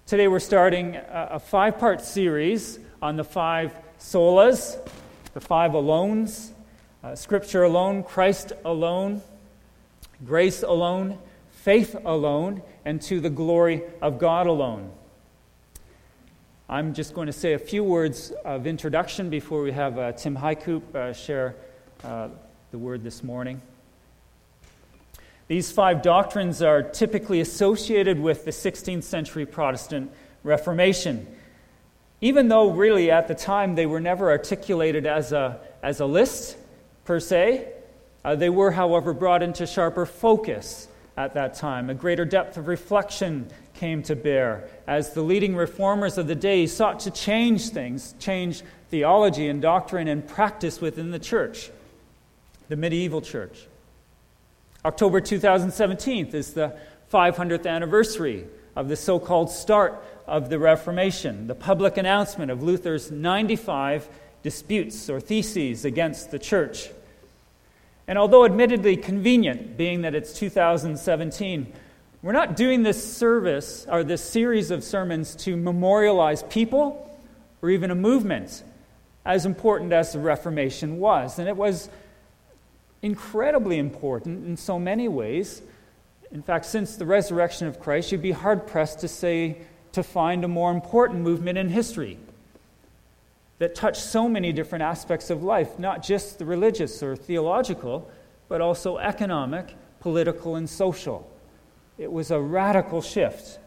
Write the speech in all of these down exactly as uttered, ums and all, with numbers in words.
Today we're starting a, a five-part series on the five solas, the five alones, uh, Scripture alone, Christ alone, grace alone, faith alone, and to the glory of God alone. I'm just going to say a few words of introduction before we have uh, Tim Heikoop uh, share uh, the word this morning. These five doctrines are typically associated with the sixteenth century Protestant Reformation, even though really at the time they were never articulated as a, as a list per se. Uh, they were, however, brought into sharper focus at that time. A greater depth of reflection came to bear as the leading reformers of the day sought to change things, change theology and doctrine and practice within the church, the medieval church. October two thousand seventeen is the five hundredth anniversary of the so-called start of the Reformation, the public announcement of Luther's ninety-five disputes or theses against the church. And although admittedly convenient, being that it's two thousand seventeen, we're not doing this service or this series of sermons to memorialize people or even a movement, as important as the Reformation was. And it was incredibly important in so many ways. In fact, since the resurrection of Christ, you'd be hard-pressed to say, to find a more important movement in history that touched so many different aspects of life, not just the religious or theological, but also economic, political, and social. It was a radical shift.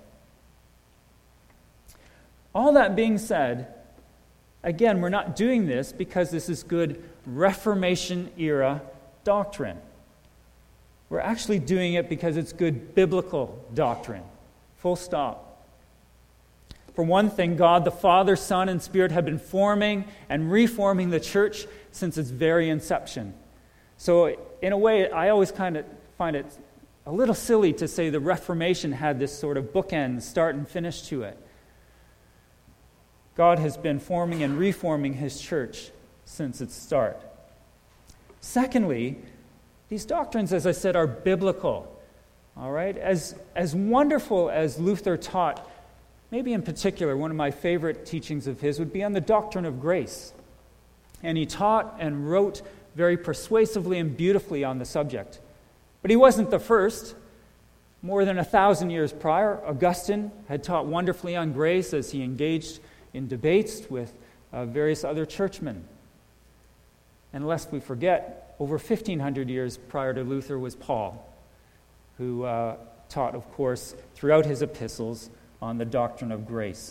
All that being said, again, we're not doing this because this is good Reformation-era doctrine. We're actually doing it because it's good biblical doctrine. Full stop. For one thing, God the Father, Son, and Spirit have been forming and reforming the church since its very inception. So in a way, I always kind of find it a little silly to say the Reformation had this sort of bookend, start and finish to it. God has been forming and reforming His church since its start. Secondly, these doctrines, as I said, are biblical. All right? As, as wonderful as Luther taught, maybe in particular, one of my favorite teachings of his would be on the doctrine of grace. And he taught and wrote very persuasively and beautifully on the subject. But he wasn't the first. More than a thousand years prior, Augustine had taught wonderfully on grace as he engaged in debates with uh, various other churchmen. And lest we forget, over fifteen hundred years prior to Luther was Paul, who uh, taught, of course, throughout his epistles on the doctrine of grace.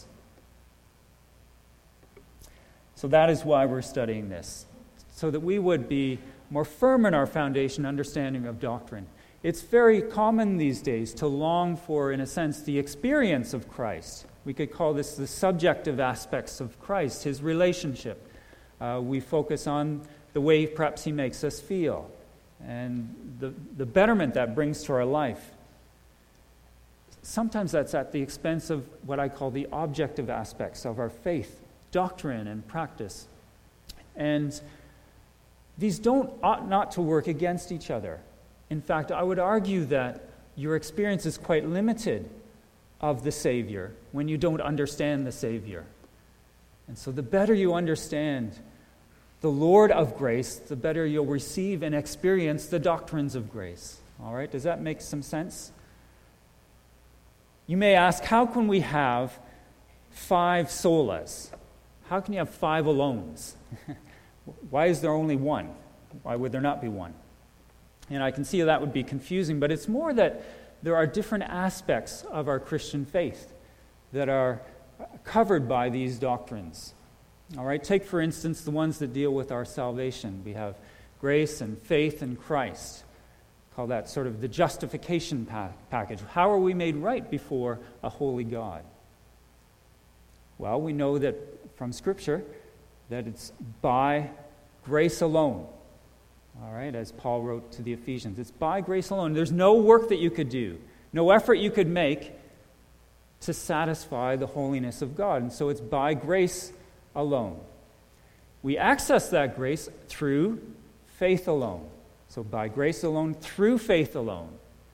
So that is why we're studying this, so that we would be more firm in our foundation understanding of doctrine. It's very common these days to long for, in a sense, the experience of Christ. We could call this the subjective aspects of Christ, His relationship. Uh, we focus on the way perhaps He makes us feel and the, the betterment that brings to our life. Sometimes that's at the expense of what I call the objective aspects of our faith, doctrine and practice. And these don't ought not to work against each other. In fact, I would argue that your experience is quite limited of the Savior when you don't understand the Savior. And so the better you understand the Lord of grace, the better you'll receive and experience the doctrines of grace. All right, does that make some sense? You may ask, how can we have five solas? How can you have five alones? Why is there only one? Why would there not be one? And I can see that would be confusing, but it's more that there are different aspects of our Christian faith that are covered by these doctrines. All right, take for instance the ones that deal with our salvation. We have grace and faith in Christ. Call that sort of the justification pa- package. How are we made right before a holy God? Well, we know that from Scripture that it's by grace alone. All right, as Paul wrote to the Ephesians, it's by grace alone. There's no work that you could do, no effort you could make to satisfy the holiness of God. And so it's by grace alone. We access that grace through faith alone. So by grace alone, through faith alone.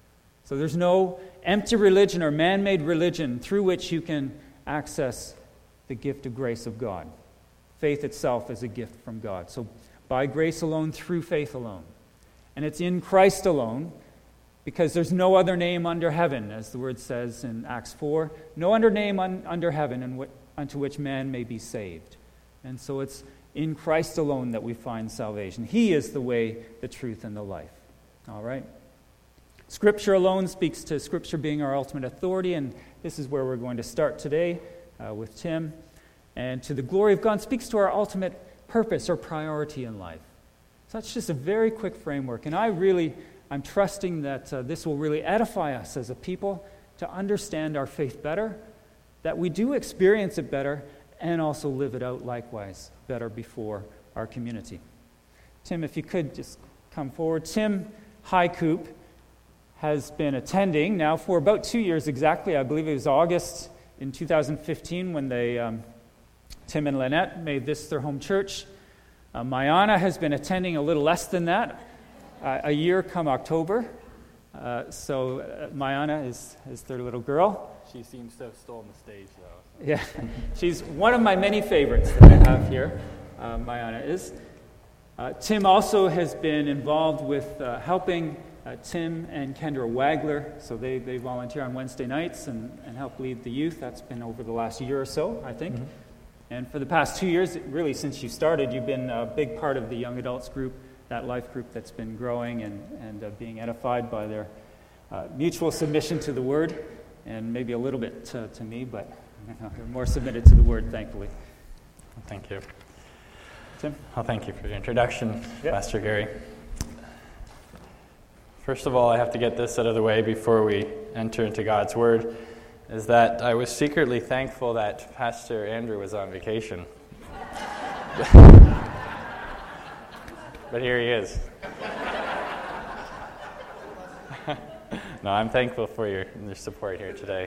So there's no empty religion or man-made religion through which you can access the gift of grace of God. Faith itself is a gift from God. So by grace alone, through faith alone. And it's in Christ alone, because there's no other name under heaven, as the word says in Acts four. No other name un- under heaven in wh- unto which man may be saved. And so it's in Christ alone that we find salvation. He is the way, the truth, and the life. All right? Scripture alone speaks to Scripture being our ultimate authority, and this is where we're going to start today uh, with Tim. And to the glory of God speaks to our ultimate purpose or priority in life. So that's just a very quick framework. And I really, I'm trusting that uh, this will really edify us as a people to understand our faith better, that we do experience it better, and also live it out likewise better before our community. Tim, if you could just come forward. Tim Highcoop has been attending now for about two years exactly. I believe it was August in two thousand fifteen when they, um, Tim and Lynette made this their home church. Uh, Mayana has been attending a little less than that, uh, a year come October. Uh, so uh, Mayana is, is their little girl. She seems to have stolen the stage, though. Yeah, she's one of my many favorites that I have here, uh, Mayana is. Uh, Tim also has been involved with uh, helping uh, Tim and Kendra Wagler, so they, they volunteer on Wednesday nights and, and help lead the youth. That's been over the last year or so, I think. Mm-hmm. And for the past two years, really since you started, you've been a big part of the young adults group, that life group that's been growing and, and uh, being edified by their uh, mutual submission to the Word, and maybe a little bit to, to me, but you know, they're more submitted to the Word, thankfully. Thank you. Tim? Well, thank you for the introduction, yep. Pastor Gary. First of all, I have to get this out of the way before we enter into God's Word, is that I was secretly thankful that Pastor Andrew was on vacation. But here he is. No, I'm thankful for your, your support here today.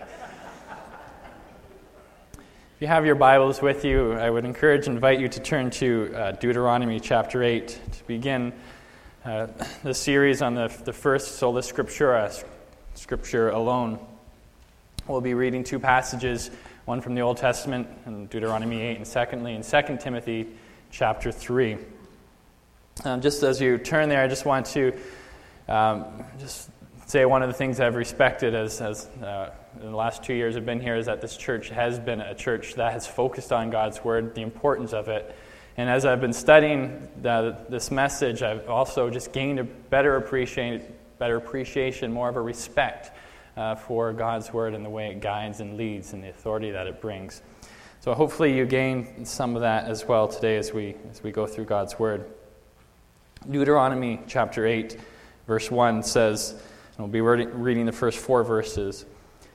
If you have your Bibles with you, I would encourage and invite you to turn to uh, Deuteronomy chapter eight to begin uh, the series on the, the first sola scriptura, Scripture alone. We'll be reading two passages, one from the Old Testament in Deuteronomy eight, and secondly in Second Timothy chapter three. Um, just as you turn there, I just want to um, just say one of the things I've respected as, as uh, in the last two years I've been here is that this church has been a church that has focused on God's Word, the importance of it. And as I've been studying the, this message, I've also just gained a better appreciation, better appreciation, more of a respect uh, for God's Word and the way it guides and leads and the authority that it brings. So hopefully you gain some of that as well today as we as we go through God's Word. Deuteronomy chapter eight, verse one says, and we'll be reading the first four verses,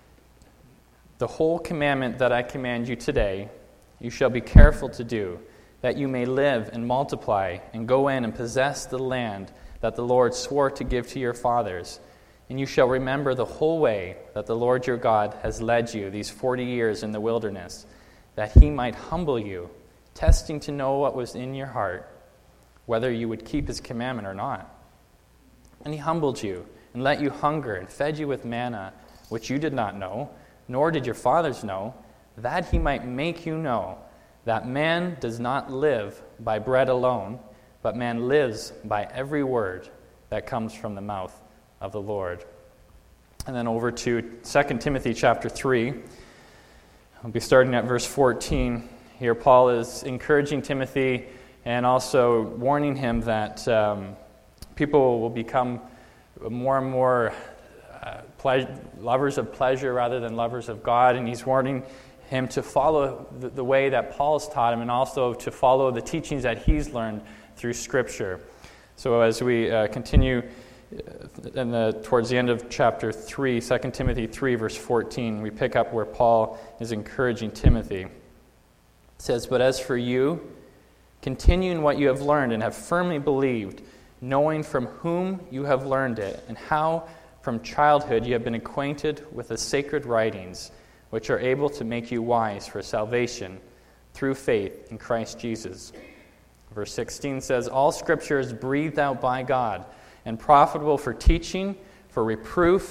"The whole commandment that I command you today, you shall be careful to do, that you may live and multiply and go in and possess the land that the Lord swore to give to your fathers. And you shall remember the whole way that the Lord your God has led you these forty years in the wilderness, that he might humble you, testing to know what was in your heart, whether you would keep his commandment or not. And he humbled you, and let you hunger, and fed you with manna, which you did not know, nor did your fathers know, that he might make you know that man does not live by bread alone, but man lives by every word that comes from the mouth of the Lord." And then over to Second Timothy chapter three. I'll be starting at verse fourteen. Here Paul is encouraging Timothy and also warning him that um, people will become more and more uh, ple- lovers of pleasure rather than lovers of God, and he's warning him to follow the, the way that Paul's taught him and also to follow the teachings that he's learned through Scripture. So as we uh, continue in the, towards the end of chapter three, Second Timothy three, verse fourteen, we pick up where Paul is encouraging Timothy. It says, "But as for you, continue in what you have learned and have firmly believed, knowing from whom you have learned it, and how from childhood you have been acquainted with the sacred writings, which are able to make you wise for salvation through faith in Christ Jesus." Verse sixteen says, "All Scripture is breathed out by God and profitable for teaching, for reproof,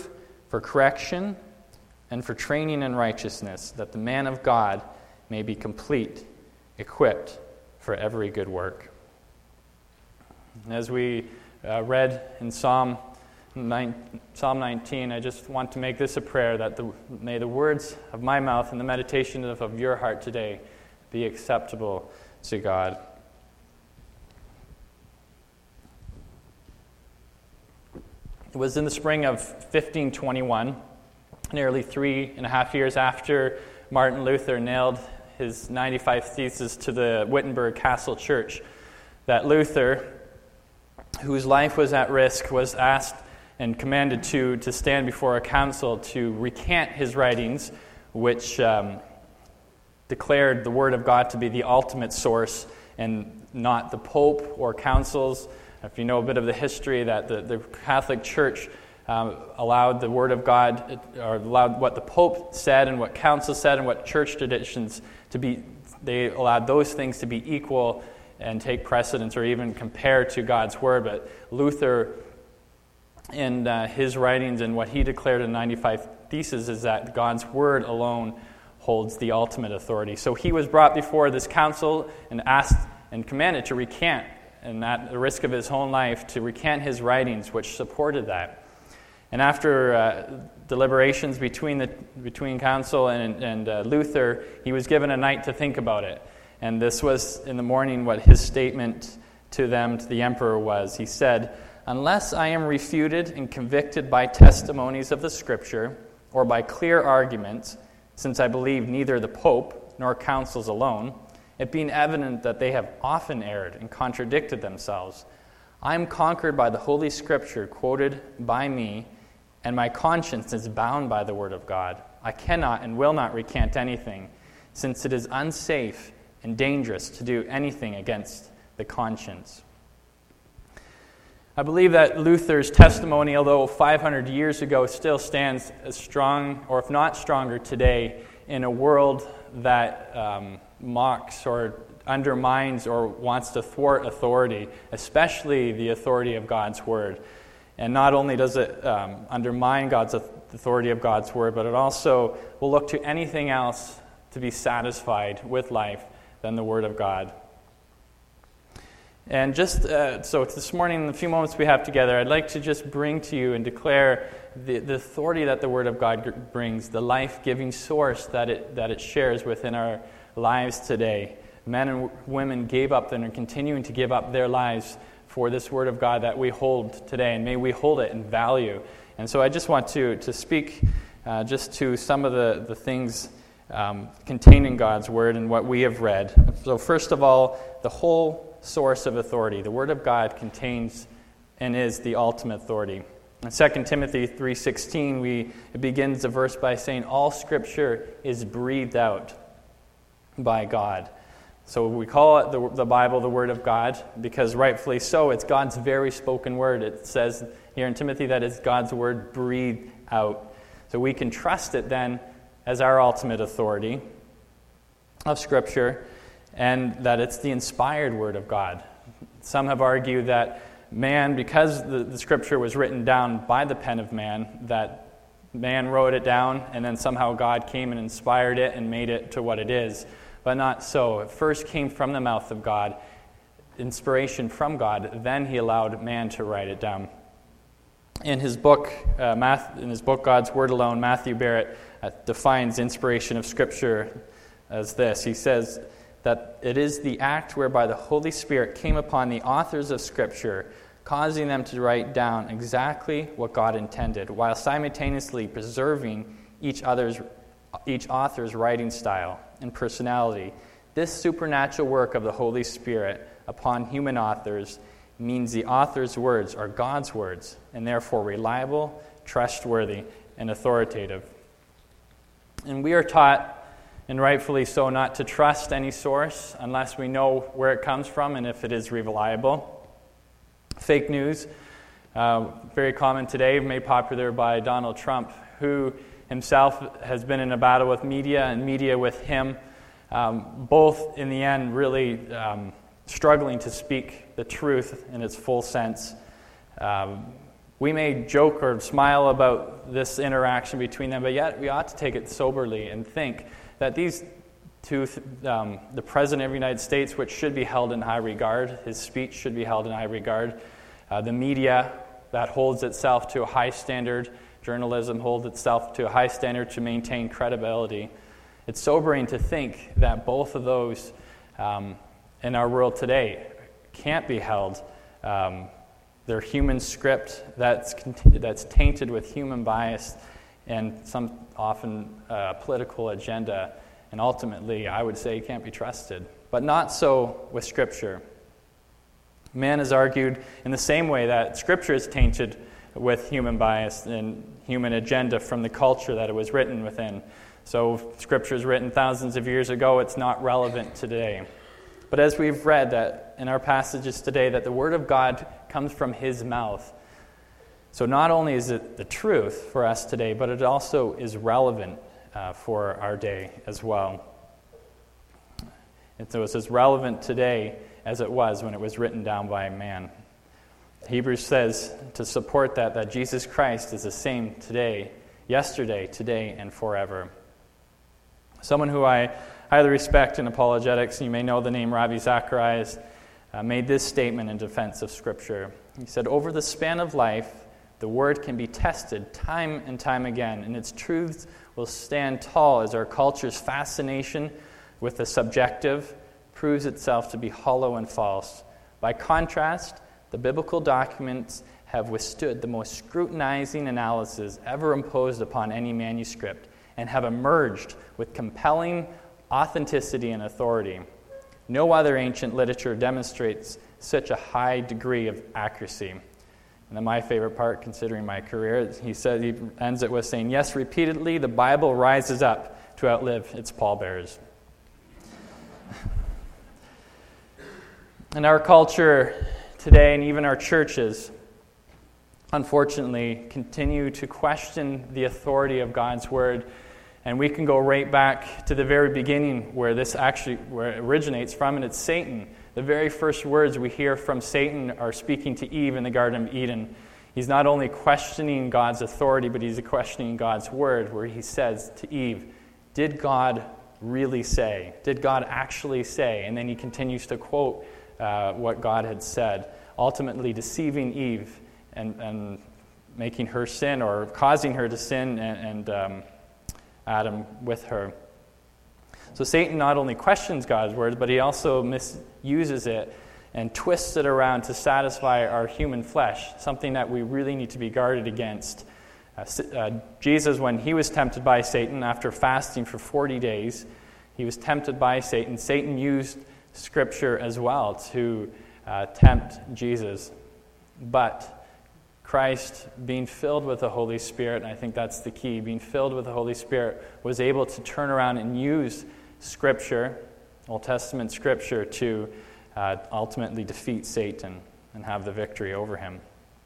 for correction, and for training in righteousness, that the man of God may be complete, equipped for every good work. And as we uh, read in Psalm nine, Psalm nineteen, I just want to make this a prayer, that the, may the words of my mouth and the meditation of, of your heart today be acceptable to God. It was in the spring of fifteen twenty-one, nearly three and a half years after Martin Luther nailed his ninety-five Theses to the Wittenberg Castle Church, that Luther, whose life was at risk, was asked and commanded to, to stand before a council to recant his writings, which um, declared the Word of God to be the ultimate source and not the Pope or councils. If you know a bit of the history, that the, the Catholic Church um, allowed the Word of God, or allowed what the Pope said and what council said and what church traditions to be, they allowed those things to be equal and take precedence or even compare to God's Word. But Luther, in uh, his writings and what he declared in ninety-five Theses, is that God's Word alone holds the ultimate authority. So he was brought before this council and asked and commanded to recant, and at the risk of his own life, to recant his writings, which supported that. And after uh, deliberations between the between council and, and uh, Luther, he was given a night to think about it. And this was, in the morning, what his statement to them, to the emperor, was. He said, "Unless I am refuted and convicted by testimonies of the Scripture, or by clear arguments, since I believe neither the Pope nor councils alone, it being evident that they have often erred and contradicted themselves, I am conquered by the Holy Scripture quoted by me, and my conscience is bound by the Word of God. I cannot and will not recant anything, since it is unsafe and dangerous to do anything against the conscience." I believe that Luther's testimony, although five hundred years ago, still stands as strong, or if not stronger today, in a world that um, mocks or undermines or wants to thwart authority, especially the authority of God's Word. And not only does it um, undermine God's authority of God's Word, but it also will look to anything else to be satisfied with life than the Word of God. And just uh, so this morning, in the few moments we have together, I'd like to just bring to you and declare the, the authority that the Word of God brings, the life-giving source that it that it shares within our lives today. Men and women gave up and are continuing to give up their lives for this Word of God that we hold today, and may we hold it in value. And so I just want to, to speak uh, just to some of the, the things um, contained in God's Word and what we have read. So first of all, the whole source of authority. The Word of God contains and is the ultimate authority. In Second Timothy three sixteen, we it begins the verse by saying, "All Scripture is breathed out by God." So we call it the, the Bible the Word of God because rightfully so, it's God's very spoken word. It says here in Timothy that it's God's Word breathed out. So we can trust it then as our ultimate authority of Scripture, and that it's the inspired Word of God. Some have argued that man, because the, the Scripture was written down by the pen of man, that man wrote it down and then somehow God came and inspired it and made it to what it is. But not so. It first came from the mouth of God, inspiration from God, then he allowed man to write it down. In his book, uh, Math, in his book God's Word Alone, Matthew Barrett uh, defines inspiration of Scripture as this. He says that it is the act whereby the Holy Spirit came upon the authors of Scripture, causing them to write down exactly what God intended, while simultaneously preserving each other's, each author's writing style and personality. This supernatural work of the Holy Spirit upon human authors means the author's words are God's words, and therefore reliable, trustworthy, and authoritative. And we are taught, and rightfully so, not to trust any source unless we know where it comes from and if it is reliable. Fake news, uh, very common today, made popular by Donald Trump, who himself has been in a battle with media and media with him, um, both in the end really um, struggling to speak the truth in its full sense. Um, We may joke or smile about this interaction between them, but yet we ought to take it soberly and think that these two, um, the President of the United States, which should be held in high regard, his speech should be held in high regard, uh, the media that holds itself to a high standard, journalism holds itself to a high standard to maintain credibility. It's sobering to think that both of those um, in our world today can't be held. Um, they're human script that's that's tainted with human bias and some often uh, political agenda, and ultimately, I would say, can't be trusted. But not so with Scripture. Man has argued in the same way that Scripture is tainted with human bias and human agenda from the culture that it was written within. So if Scripture is written thousands of years ago, it's not relevant today. But as we've read that in our passages today, that the Word of God comes from His mouth. So not only is it the truth for us today, but it also is relevant uh, for our day as well. And so it's as relevant today as it was when it was written down by a man. Hebrews says to support that, that Jesus Christ is the same today, yesterday, today, and forever. Someone who I highly respect in apologetics, you may know the name Ravi Zacharias, uh, made this statement in defense of Scripture. He said, "Over the span of life, the Word can be tested time and time again, and its truths will stand tall as our culture's fascination with the subjective proves itself to be hollow and false. By contrast, the biblical documents have withstood the most scrutinizing analysis ever imposed upon any manuscript and have emerged with compelling authenticity and authority. No other ancient literature demonstrates such a high degree of accuracy." And then my favorite part, considering my career, he said he ends it with saying, "Yes, repeatedly the Bible rises up to outlive its pallbearers." In our culture today, and even our churches, unfortunately, continue to question the authority of God's Word. And we can go right back to the very beginning where this actually where it originates from, and it's Satan. The very first words we hear from Satan are speaking to Eve in the Garden of Eden. He's not only questioning God's authority, but he's questioning God's Word, where he says to Eve, "Did God really say? Did God actually say?" And then he continues to quote uh, what God had said, ultimately deceiving Eve and, and making her sin, or causing her to sin, and, and um, Adam with her. So Satan not only questions God's Word, but he also misuses it and twists it around to satisfy our human flesh, something that we really need to be guarded against. Uh, uh, Jesus, when he was tempted by Satan after fasting for forty days, he was tempted by Satan. Satan used Scripture as well to uh, tempt Jesus. But Christ, being filled with the Holy Spirit, and I think that's the key, being filled with the Holy Spirit, was able to turn around and use Scripture, Old Testament Scripture, to uh, ultimately defeat Satan and have the victory over him.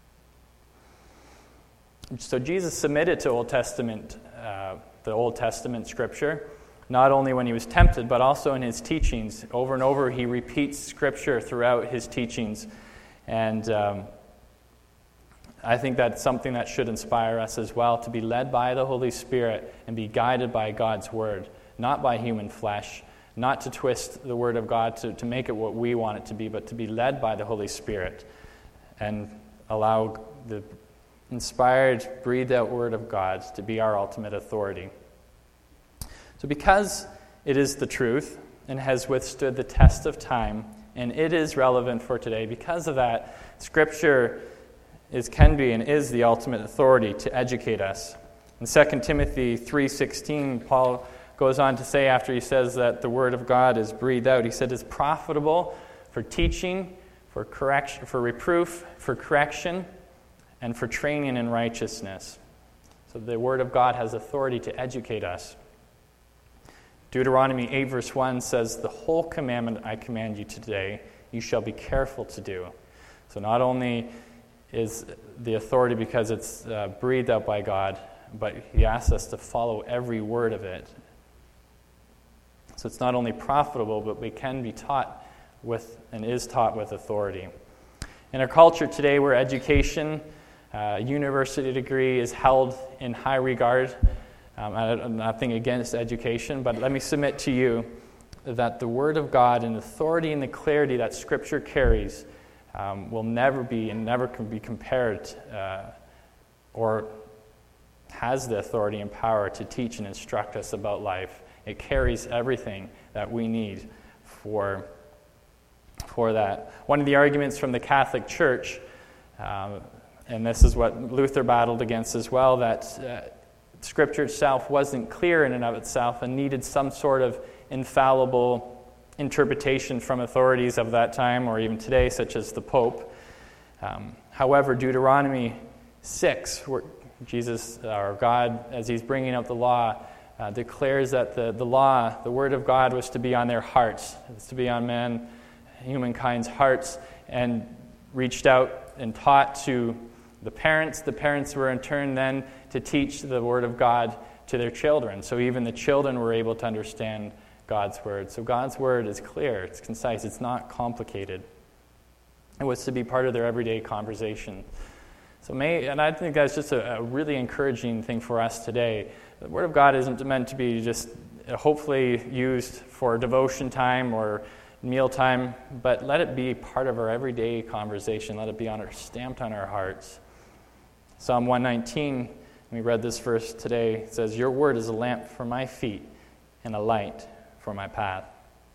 So Jesus submitted to Old Testament, uh, the Old Testament Scripture, not only when he was tempted, but also in his teachings. Over and over, he repeats Scripture throughout his teachings, and um, I think that's something that should inspire us as well, to be led by the Holy Spirit and be guided by God's Word, not by human flesh, not to twist the Word of God to, to make it what we want it to be, but to be led by the Holy Spirit and allow the inspired, breathed out Word of God to be our ultimate authority. So because it is the truth and has withstood the test of time, and it is relevant for today, because of that, Scripture is can be and is the ultimate authority to educate us. In Second Timothy three sixteen, Paul goes on to say, after he says that the Word of God is breathed out, he said it's profitable for teaching, for correction, for reproof, for correction, and for training in righteousness. So the Word of God has authority to educate us. Deuteronomy eight verse one says, "The whole commandment I command you today, you shall be careful to do." So not only is the authority because it's uh, breathed out by God, but he asks us to follow every word of it. So it's not only profitable, but we can be taught with, and is taught with authority. In our culture today, where education uh, university degree is held in high regard. Um, I, I'm nothing against education, but let me submit to you that the Word of God and the authority and the clarity that Scripture carries um, will never be and never can be compared uh, or has the authority and power to teach and instruct us about life. It carries everything that we need for, for that. One of the arguments from the Catholic Church, um, and this is what Luther battled against as well, that uh, Scripture itself wasn't clear in and of itself and needed some sort of infallible interpretation from authorities of that time or even today, such as the Pope. Um, however, Deuteronomy six, where Jesus, or God, as he's bringing out the law, uh, declares that the, the law, the Word of God, was to be on their hearts. It's to be on man, humankind's hearts, and reached out and taught to the parents. The parents were in turn then to teach the Word of God to their children. So even the children were able to understand God's Word. So God's Word is clear, it's concise, it's not complicated. It was to be part of their everyday conversation. So may, and I think that's just a, a really encouraging thing for us today. The Word of God isn't meant to be just hopefully used for devotion time or mealtime, but let it be part of our everyday conversation. Let it be on our, stamped on our hearts. Psalm one nineteen, we read this verse today, it says, "Your word is a lamp for my feet and a light for my path."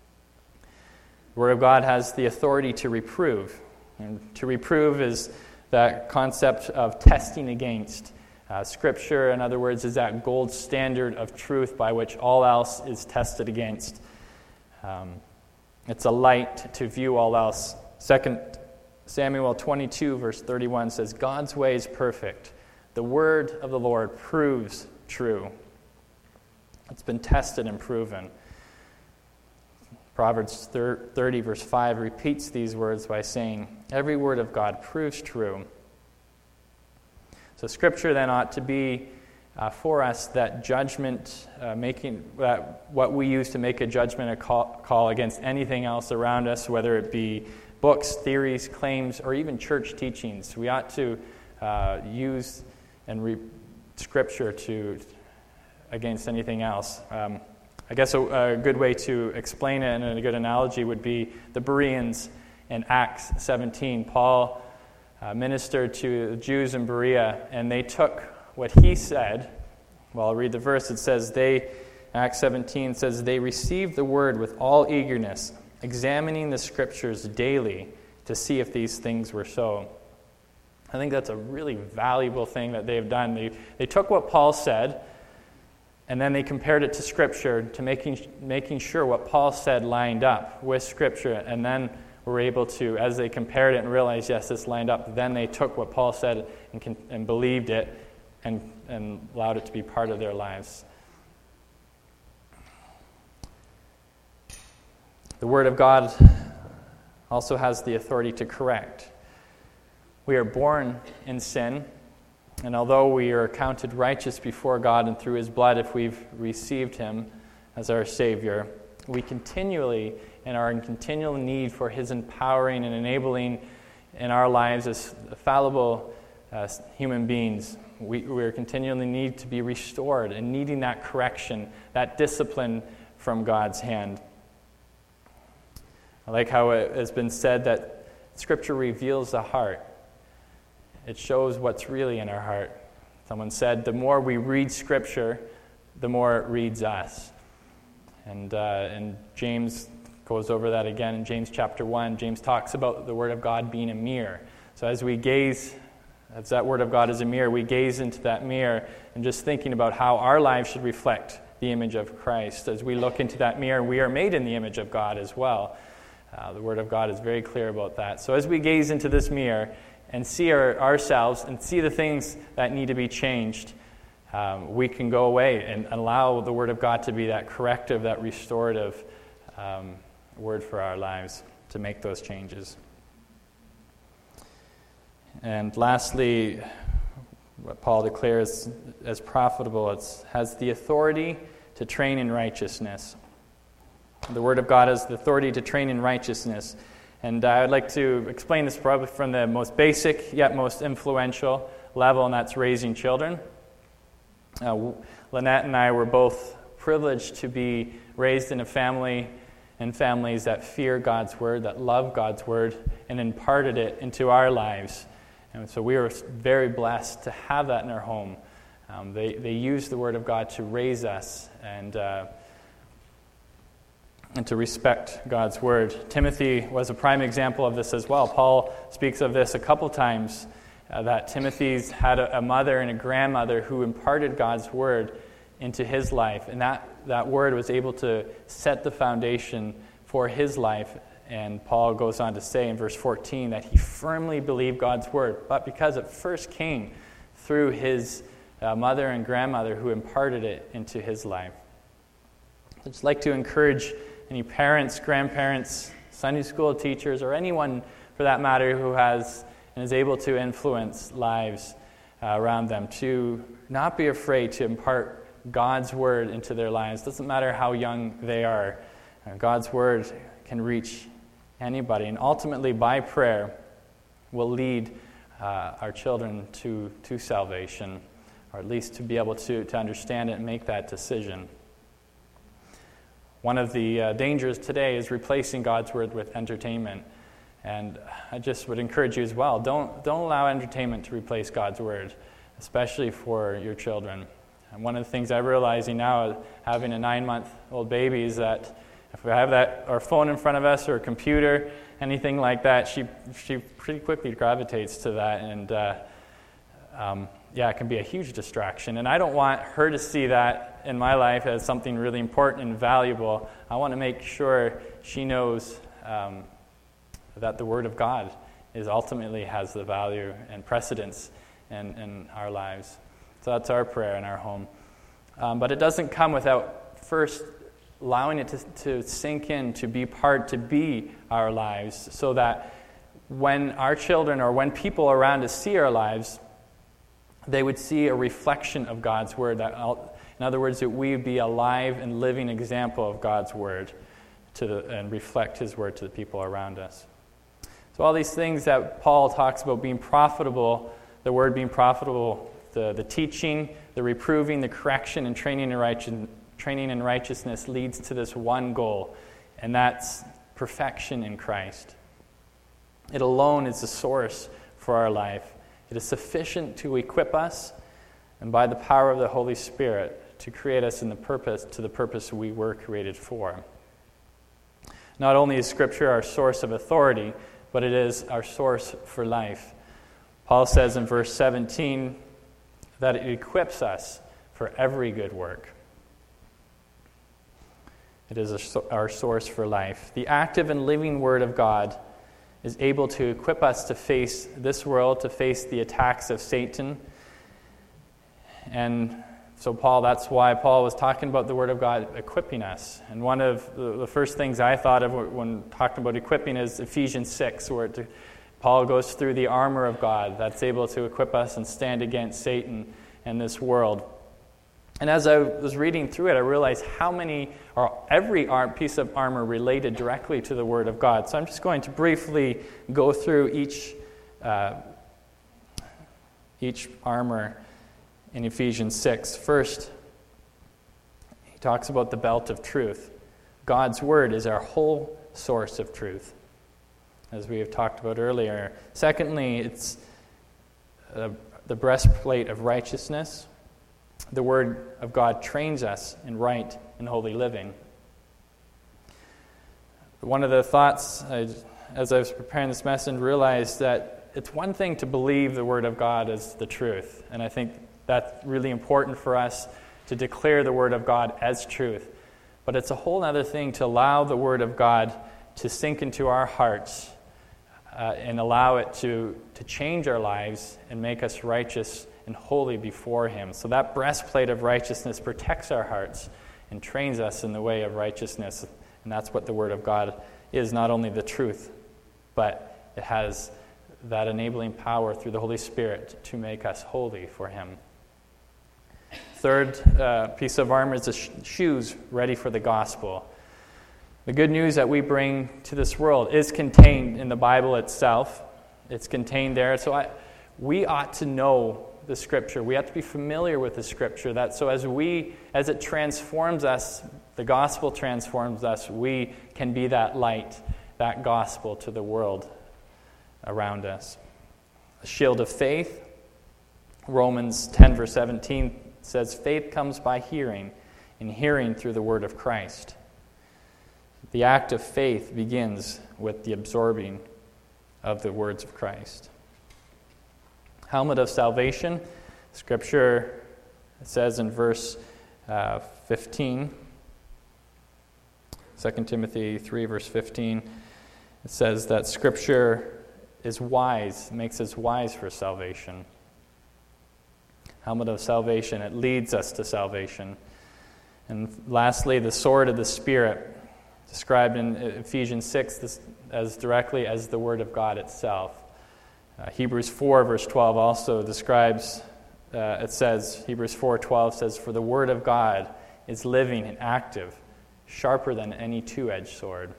The Word of God has the authority to reprove. And to reprove is that concept of testing against. Uh, scripture, in other words, is that gold standard of truth by which all else is tested against. Um, it's a light to view all else. Second Samuel twenty-two, verse thirty-one says, "God's way is perfect. The word of the Lord proves true." It's been tested and proven. Proverbs thirty, verse five repeats these words by saying, "Every word of God proves true." So Scripture then ought to be uh, for us that judgment, uh, making that what we use to make a judgment, a call, call against anything else around us, whether it be books, theories, claims, or even church teachings. We ought to uh, use and read Scripture to against anything else. Um, I guess a, a good way to explain it, and a good analogy, would be the Bereans in Acts seventeen. Paul uh, ministered to the Jews in Berea, and they took what he said. Well, I'll read the verse. It says, they, Acts seventeen says, "They received the word with all eagerness, examining the Scriptures daily to see if these things were so." I think that's a really valuable thing that they've done. They, they took what Paul said, and then they compared it to Scripture, to making making sure what Paul said lined up with Scripture, and then were able to, as they compared it and realized, yes, this lined up, then they took what Paul said and, can, and believed it and, and allowed it to be part of their lives. The Word of God also has the authority to correct. We are born in sin, and although we are counted righteous before God and through His blood if we've received Him as our Savior, we continually and are in continual need for His empowering and enabling in our lives as fallible uh, human beings. We, we continually need to be restored and needing that correction, that discipline from God's hand. I like how it has been said that Scripture reveals the heart. It shows what's really in our heart. Someone said, the more we read Scripture, the more it reads us. And, uh, and James goes over that again in James chapter one. James talks about the Word of God being a mirror. So as we gaze, as that Word of God is a mirror, we gaze into that mirror and just thinking about how our lives should reflect the image of Christ. As we look into that mirror, we are made in the image of God as well. Uh, the Word of God is very clear about that. So as we gaze into this mirror and see our, ourselves and see the things that need to be changed, um, we can go away and allow the Word of God to be that corrective, that restorative um, word for our lives to make those changes. And lastly, what Paul declares as profitable, it has the authority to train in righteousness. The Word of God has the authority to train in righteousness. And I would like to explain this probably from the most basic yet most influential level, and that's raising children. Uh, Lynette and I were both privileged to be raised in a family and families that fear God's Word, that love God's Word, and imparted it into our lives. And so we were very blessed to have that in our home. Um, they, they used the Word of God to raise us and uh, and to respect God's Word. Timothy was a prime example of this as well. Paul speaks of this a couple times, uh, that Timothy's had a, a mother and a grandmother who imparted God's Word into his life, and that, that Word was able to set the foundation for his life. And Paul goes on to say in verse fourteen that he firmly believed God's Word, but because it first came through his uh, mother and grandmother who imparted it into his life. I'd just like to encourage any parents, grandparents, Sunday school teachers, or anyone for that matter who has and is able to influence lives uh, around them to not be afraid to impart God's Word into their lives. Doesn't matter how young they are. Uh, God's Word can reach anybody, and ultimately by prayer will lead uh, our children to, to salvation, or at least to be able to, to understand it and make that decision. One of the uh, dangers today is replacing God's Word with entertainment. And I just would encourage you as well, don't, don't allow entertainment to replace God's Word, especially for your children. And one of the things I'm realizing now, having a nine-month-old baby, is that if we have that our phone in front of us or a computer, anything like that, she she pretty quickly gravitates to that. And uh, um, yeah, it can be a huge distraction. And I don't want her to see that in my life as something really important and valuable. I want to make sure she knows um, that the Word of God is ultimately has the value and precedence in, in our lives. So that's our prayer in our home. Um, but it doesn't come without first allowing it to, to sink in, to be part, to be our lives, so that when our children or when people around us see our lives, they would see a reflection of God's Word. That, in other words, that we would be a live and living example of God's Word to the, and reflect His Word to the people around us. So all these things that Paul talks about being profitable, the Word being profitable, the, the teaching, the reproving, the correction, and training in, righteous, training in righteousness leads to this one goal, and that's perfection in Christ. It alone is the source for our life. It is sufficient to equip us, and by the power of the Holy Spirit, to create us in the purpose to the purpose we were created for. Not only is Scripture our source of authority, but it is our source for life. Paul says in verse seventeen that it equips us for every good work. It is our source for life. The active and living Word of God is able to equip us to face this world, to face the attacks of Satan. And so Paul, that's why Paul was talking about the Word of God equipping us. And one of the first things I thought of when talking about equipping is Ephesians six, where it, Paul goes through the armor of God that's able to equip us and stand against Satan and this world. And as I was reading through it, I realized how many, or every piece of armor related directly to the Word of God. So I'm just going to briefly go through each uh, each armor in Ephesians six. First, he talks about the belt of truth. God's Word is our whole source of truth, as we have talked about earlier. Secondly, it's uh, the breastplate of righteousness. The Word of God trains us in right and holy living. One of the thoughts, I, as I was preparing this message, realized that it's one thing to believe the Word of God as the truth, and I think that's really important for us to declare the Word of God as truth. But it's a whole other thing to allow the Word of God to sink into our hearts uh, and allow it to, to change our lives and make us righteous and holy before Him. So that breastplate of righteousness protects our hearts and trains us in the way of righteousness. And that's what the Word of God is, not only the truth, but it has that enabling power through the Holy Spirit to make us holy for Him. Third uh, piece of armor is the sh- shoes ready for the gospel. The good news that we bring to this world is contained in the Bible itself. It's contained there. So I we ought to know the Scripture. We have to be familiar with the Scripture. That so as we, as it transforms us, the gospel transforms us, we can be that light, that gospel to the world around us. A shield of faith. Romans ten, verse seventeen says, faith comes by hearing, and hearing through the word of Christ. The act of faith begins with the absorbing of the words of Christ. Helmet of salvation. Scripture says in verse uh, fifteen, Second Timothy three, verse fifteen, it says that Scripture is wise, makes us wise for salvation. Helmet of salvation, it leads us to salvation. And lastly, the sword of the Spirit, described in Ephesians six as directly as the Word of God itself. Uh, Hebrews four, verse twelve also describes, uh, it says, Hebrews four twelve says, for the Word of God is living and active, sharper than any two-edged sword.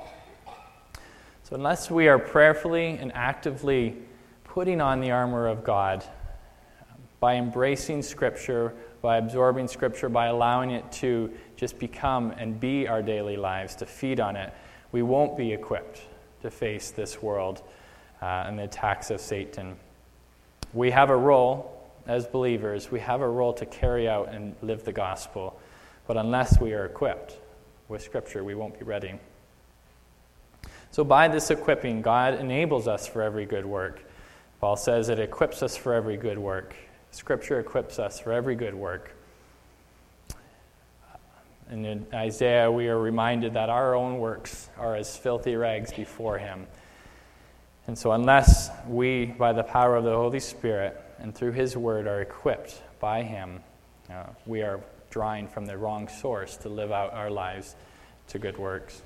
So unless we are prayerfully and actively putting on the armor of God, by embracing Scripture, by absorbing Scripture, by allowing it to just become and be our daily lives, to feed on it, we won't be equipped to face this world uh, and the attacks of Satan. We have a role as believers, we have a role to carry out and live the gospel, but unless we are equipped with Scripture, we won't be ready. So by this equipping, God enables us for every good work. Paul says it equips us for every good work. Scripture equips us for every good work. And in Isaiah, we are reminded that our own works are as filthy rags before him. And so unless we, by the power of the Holy Spirit and through his word, are equipped by him, uh, we are drawing from the wrong source to live out our lives to good works.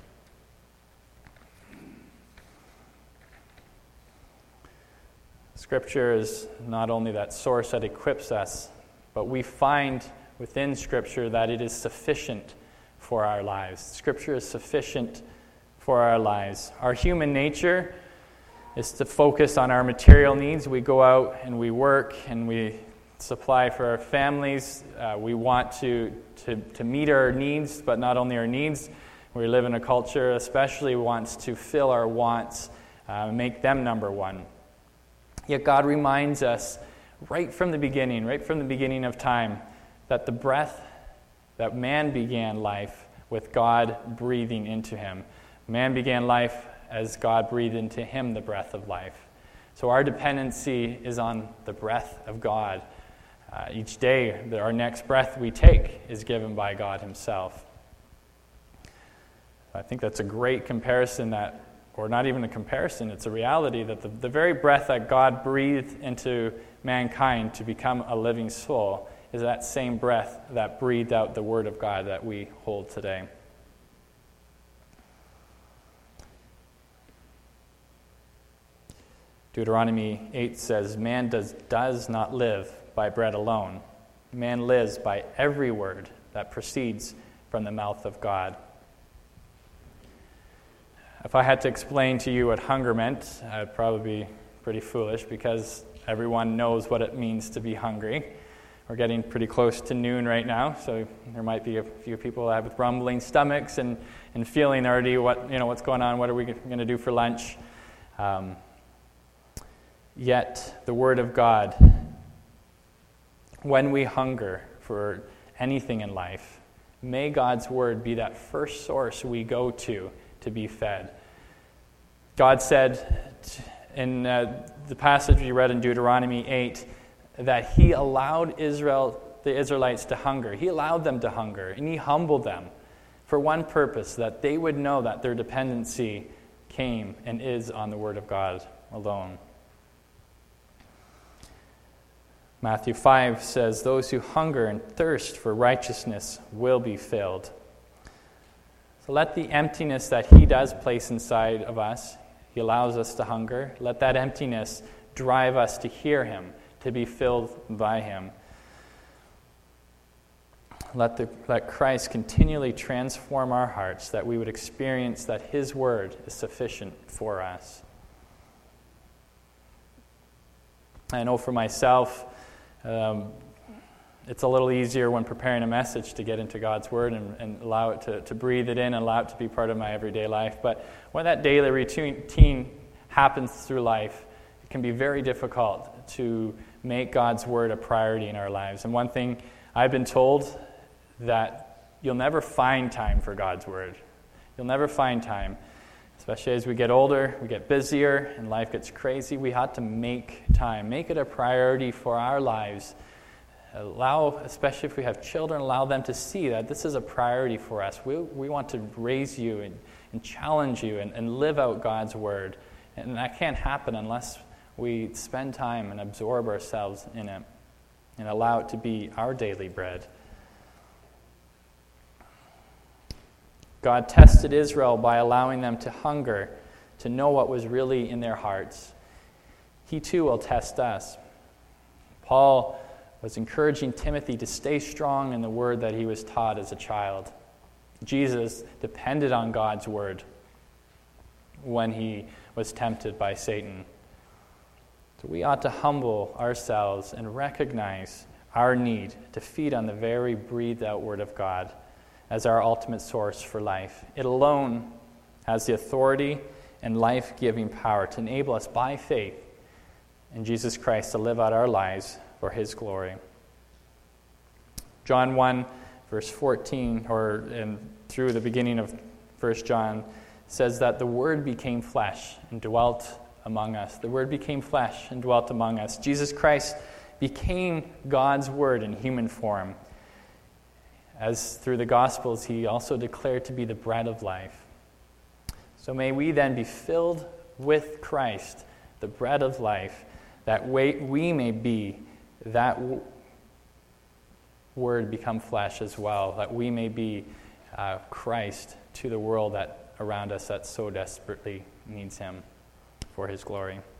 Scripture is not only that source that equips us, but we find within Scripture that it is sufficient for our lives. Scripture is sufficient for our lives. Our human nature is to focus on our material needs. We go out and we work and we supply for our families. Uh, we want to, to, to meet our needs, but not only our needs. We live in a culture especially wants to fill our wants, uh, make them number one. Yet God reminds us right from the beginning, right from the beginning of time, that the breath, that man began life with God breathing into him. Man began life as God breathed into him the breath of life. So our dependency is on the breath of God. Uh, each day, our next breath we take is given by God himself. I think that's a great comparison that or not even a comparison, it's a reality that the, the very breath that God breathed into mankind to become a living soul is that same breath that breathed out the Word of God that we hold today. Deuteronomy eight says, man does, does not live by bread alone. Man lives by every word that proceeds from the mouth of God. If I had to explain to you what hunger meant, I'd probably be pretty foolish because everyone knows what it means to be hungry. We're getting pretty close to noon right now, so there might be a few people that have with rumbling stomachs and, and feeling already what you know what's going on, what are we going to do for lunch. Um, yet the Word of God, when we hunger for anything in life, may God's Word be that first source we go to to be fed. God said in uh, the passage we read in Deuteronomy eight that he allowed Israel, the Israelites to hunger. He allowed them to hunger, and he humbled them for one purpose, that they would know that their dependency came and is on the Word of God alone. Matthew five says, those who hunger and thirst for righteousness will be filled. So let the emptiness that he does place inside of us, he allows us to hunger, let that emptiness drive us to hear him, to be filled by him. Let, the, let Christ continually transform our hearts, that we would experience that his word is sufficient for us. I know for myself, um, it's a little easier when preparing a message to get into God's Word and, and allow it to, to breathe it in and allow it to be part of my everyday life. But when that daily routine happens through life, it can be very difficult to make God's Word a priority in our lives. And one thing I've been told, that you'll never find time for God's Word. You'll never find time. Especially as we get older, we get busier, and life gets crazy. We have to make time, make it a priority for our lives. Allow, especially if we have children, allow them to see that this is a priority for us. We we want to raise you and, and challenge you and, and live out God's Word. And that can't happen unless we spend time and absorb ourselves in it and allow it to be our daily bread. God tested Israel by allowing them to hunger, to know what was really in their hearts. He too will test us. Paul was encouraging Timothy to stay strong in the word that he was taught as a child. Jesus depended on God's word when he was tempted by Satan. So we ought to humble ourselves and recognize our need to feed on the very breathed out word of God as our ultimate source for life. It alone has the authority and life-giving power to enable us by faith in Jesus Christ to live out our lives for his glory. John one, verse fourteen, or in, through the beginning of First John, says that the Word became flesh and dwelt among us. The Word became flesh and dwelt among us. Jesus Christ became God's Word in human form. As through the Gospels, he also declared to be the bread of life. So may we then be filled with Christ, the bread of life, that we may be that w- Word become flesh as well, that we may be uh, Christ to the world that around us that so desperately needs him for his glory.